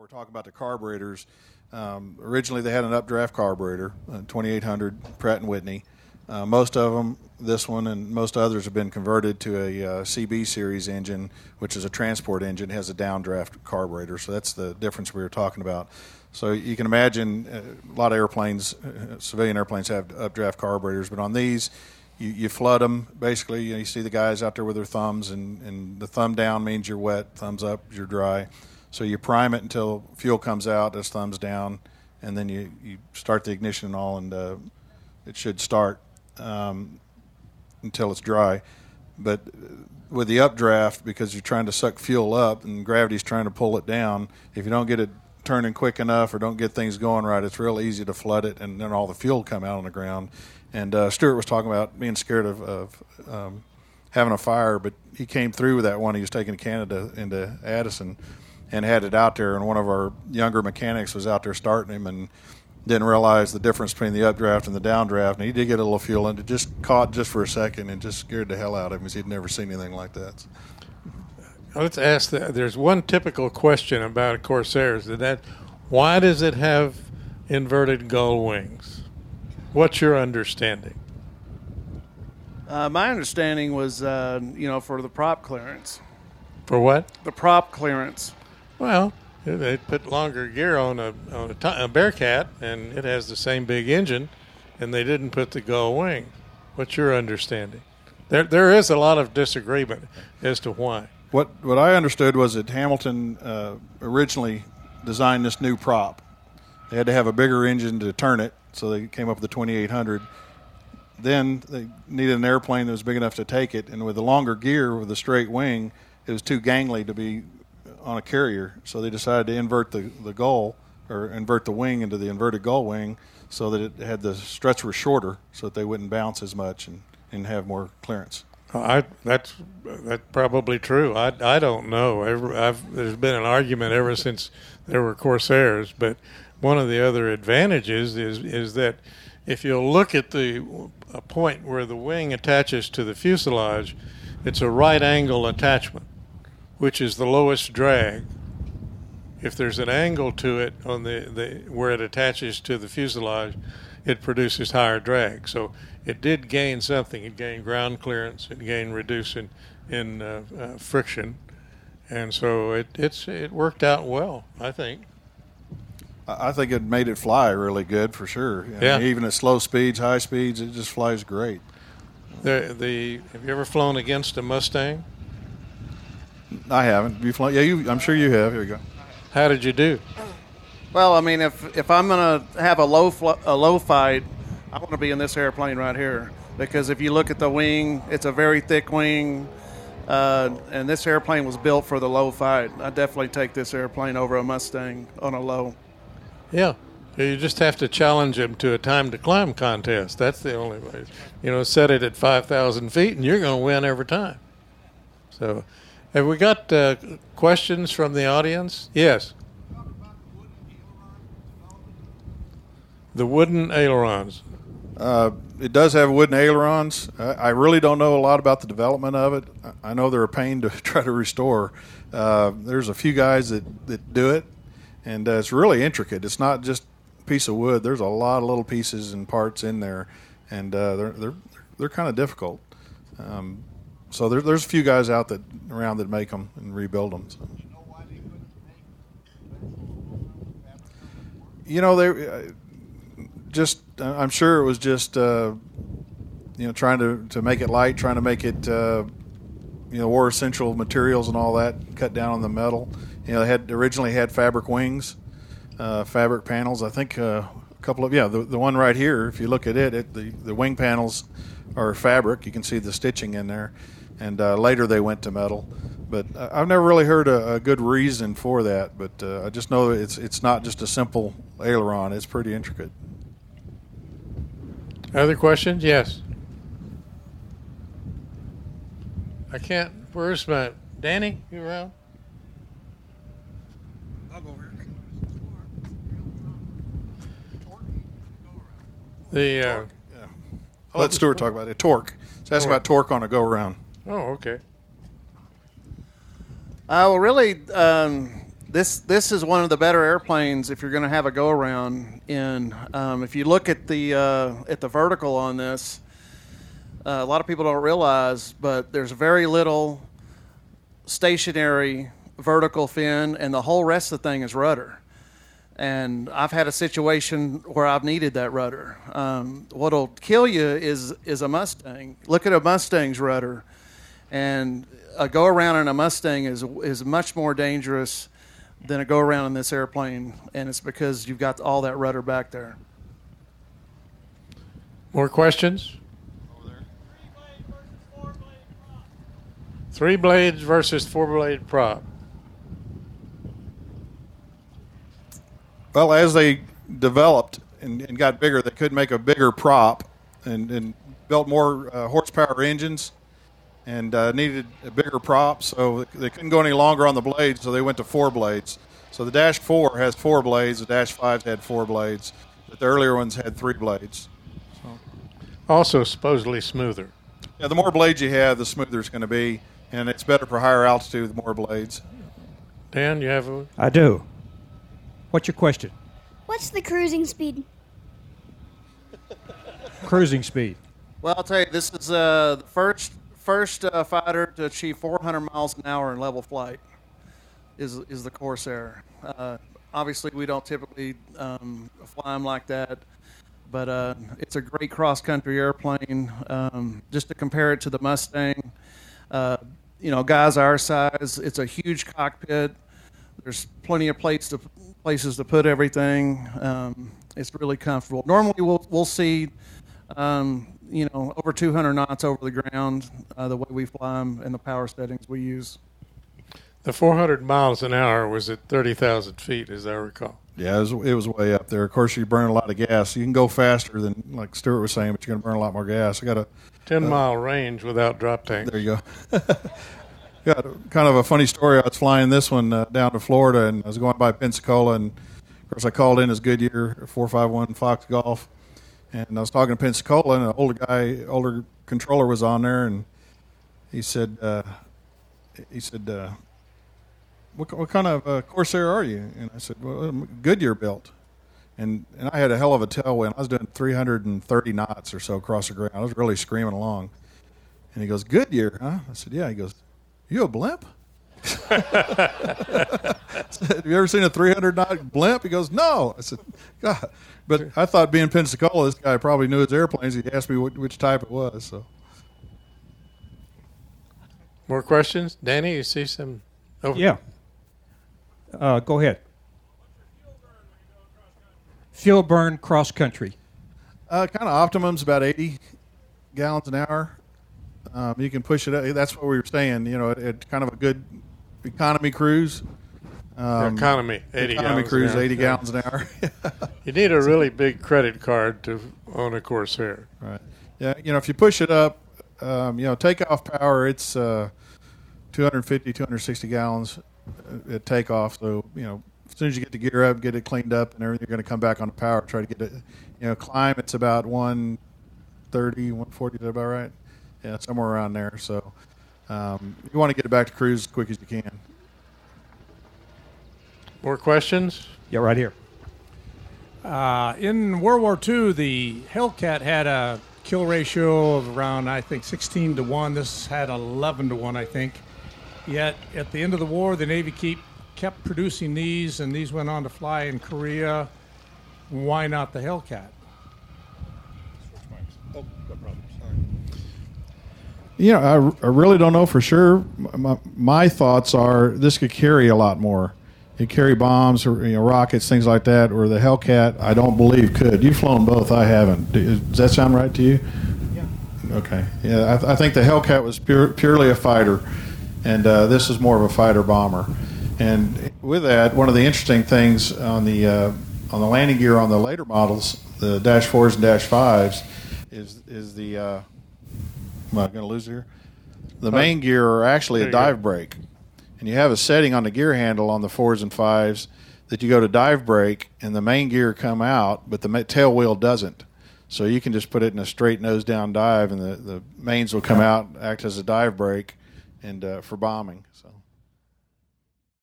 we're talking about the carburetors, originally they had an updraft carburetor, 2800 Pratt & Whitney. Most of them, this one and most others, have been converted to a CB series engine, which is a transport engine, has a downdraft carburetor. So that's the difference we were talking about. So you can imagine a lot of airplanes, civilian airplanes, have updraft carburetors, but on these, you flood them. Basically, you see the guys out there with their thumbs, and the thumb down means you're wet, thumbs up, you're dry. So you prime it until fuel comes out, that's thumbs down, and then you start the ignition and all, and it should start until it's dry. But with the updraft, because you're trying to suck fuel up and gravity's trying to pull it down, if you don't get it turning quick enough or don't get things going right, it's real easy to flood it, and then all the fuel come out on the ground. And Stuart was talking about being scared of having a fire, but he came through with that one. He was taking to Canada into Addison and had it out there, and one of our younger mechanics was out there starting him and didn't realize the difference between the updraft and the downdraft, and he did get a little fuel, and it just caught just for a second and just scared the hell out of him because he'd never seen anything like that. Let's ask that. There's one typical question about Corsairs, why does it have inverted gull wings? What's your understanding? My understanding was, for the prop clearance. For what? The prop clearance. Well, they put longer gear on a Bearcat, and it has the same big engine, and they didn't put the gull wing. What's your understanding? There is a lot of disagreement as to why. What I understood was that Hamilton originally designed this new prop. They had to have a bigger engine to turn it, so they came up with the 2800. Then they needed an airplane that was big enough to take it, and with the longer gear with a straight wing, it was too gangly to be on a carrier. So they decided to invert the gull, or invert the wing into the inverted gull wing, so that it had the struts were shorter, so that they wouldn't bounce as much and have more clearance. That's probably true. I don't know. There's been an argument ever since there were Corsairs, but one of the other advantages is that if you'll look at a point where the wing attaches to the fuselage, it's a right angle attachment, which is the lowest drag. If there's an angle to it on the where it attaches to the fuselage, it produces higher drag. So it did gain something. It gained ground clearance. It gained reducing in friction, and so it worked out well, I think. I think it made it fly really good for sure. Yeah. Even at slow speeds, high speeds, it just flies great. Have you ever flown against a Mustang? I haven't. Have you flown? Yeah, I'm sure you have. Here we go. How did you do? Well, I mean, if I'm going to have a low fight, I want to be in this airplane right here, because if you look at the wing, it's a very thick wing, and this airplane was built for the low fight. I definitely take this airplane over a Mustang on a low. Yeah. You just have to challenge him to a time to climb contest. That's the only way. Set it at 5,000 feet, and you're going to win every time. So, have we got questions from the audience? Yes. The wooden ailerons. It does have wooden ailerons. I really don't know a lot about the development of it. I know they're a pain to try to restore. There's a few guys that do it, and it's really intricate. It's not just a piece of wood. There's a lot of little pieces and parts in there, and they're kind of difficult. So there's a few guys around that make them and rebuild them. So. They just I'm sure it was just trying to make it light, trying to make it war essential materials and all that, cut down on the metal. They originally had fabric wings, fabric panels. I think a couple of the one right here. If you look at it, the wing panels are fabric. You can see the stitching in there, and later they went to metal. But I've never really heard a good reason for that. But I just know it's not just a simple aileron. It's pretty intricate. Other questions? Yes. I can't. Where's my Danny? You around? I'll go over here. I'll let Stuart talk about it. Torque. It's asking about torque on a go around. Oh, okay. Well, really, the this is one of the better airplanes if you're going to have a go around in. If you look at the vertical on this, a lot of people don't realize, but there's very little stationary vertical fin, and the whole rest of the thing is rudder. And I've had a situation where I've needed that rudder. What'll kill you is a Mustang. Look at a Mustang's rudder, and a go around in a Mustang is much more dangerous than a go around in this airplane, and it's because you've got all that rudder back there. More questions? 3 blades versus 4 blade prop. Well, as they developed and got bigger, they could make a bigger prop and built more horsepower engines and needed a bigger prop, so they couldn't go any longer on the blades, so they went to 4 blades. So the Dash 4 has 4 blades, the Dash 5 had 4 blades, but the earlier ones had 3 blades. So. Also supposedly smoother. Yeah, the more blades you have, the smoother it's going to be, and it's better for higher altitude with more blades. Dan, you have a... I do. What's your question? What's the cruising speed? Cruising speed. Well, I'll tell you, this is the first fighter to achieve 400 miles an hour in level flight is the Corsair. Obviously, we don't typically fly them like that, but it's a great cross-country airplane. Just to compare it to the Mustang, guys our size, it's a huge cockpit. There's plenty of places to put everything. It's really comfortable. Normally, we'll see, over 200 knots over the ground, the way we fly them and the power settings we use. The 400 miles an hour was at 30,000 feet, as I recall. Yeah, it was way up there. Of course, you burn a lot of gas. You can go faster than, like Stuart was saying, but you're going to burn a lot more gas. I got a 10-mile range without drop tank. There you go. Got kind of a funny story. I was flying this one down to Florida, and I was going by Pensacola, and of course I called in as Goodyear 451 Fox Golf, and I was talking to Pensacola, and an older controller was on there, and he said, what kind of Corsair are you? And I said, well, Goodyear built. And I had a hell of a tailwind. I was doing 330 knots or so across the ground. I was really screaming along. And he goes, Goodyear, huh? I said, yeah. He goes, you a blimp? I said, have you ever seen a 300-knot blimp? He goes, no. I said, God. But I thought being Pensacola, this guy probably knew his airplanes. He asked me which type it was. So. More questions? Danny, you see some? Over. Yeah. Go ahead. Fuel burn cross country. Kind of optimum's about 80 gallons an hour. You can push it up. That's where we were staying, at kind of a good economy cruise. Economy cruise, 80 gallons an hour. You need a really big credit card to own a Corsair. Right. Yeah, if you push it up, takeoff power, it's 250, 260 gallons at takeoff. So, as soon as you get the gear up, get it cleaned up and everything, you're going to come back on the power, try to get it. Climb, it's about 130, 140, is that about right? Yeah, somewhere around there. So you want to get it back to cruise as quick as you can. More questions? Yeah, right here. In World War II, the Hellcat had a kill ratio of around, I think, 16 to 1. This had 11 to 1, I think. Yet at the end of the war, the Navy kept producing these, and these went on to fly in Korea. Why not the Hellcat? I really don't know for sure. My thoughts are this could carry a lot more. It carry bombs or rockets, things like that. Or the Hellcat, I don't believe could. You've flown both. I haven't. Does that sound right to you? Yeah. Okay. Yeah, I think the Hellcat was purely a fighter, and this is more of a fighter bomber. And with that, one of the interesting things on the landing gear on the later models, the Dash 4s and Dash 5s, is the am I going to lose here? The main gear are actually a dive brake. And you have a setting on the gear handle on the 4s and 5s that you go to dive brake and the main gear come out, but the tail wheel doesn't. So you can just put it in a straight nose down dive and the mains will come out, act as a dive brake and for bombing. So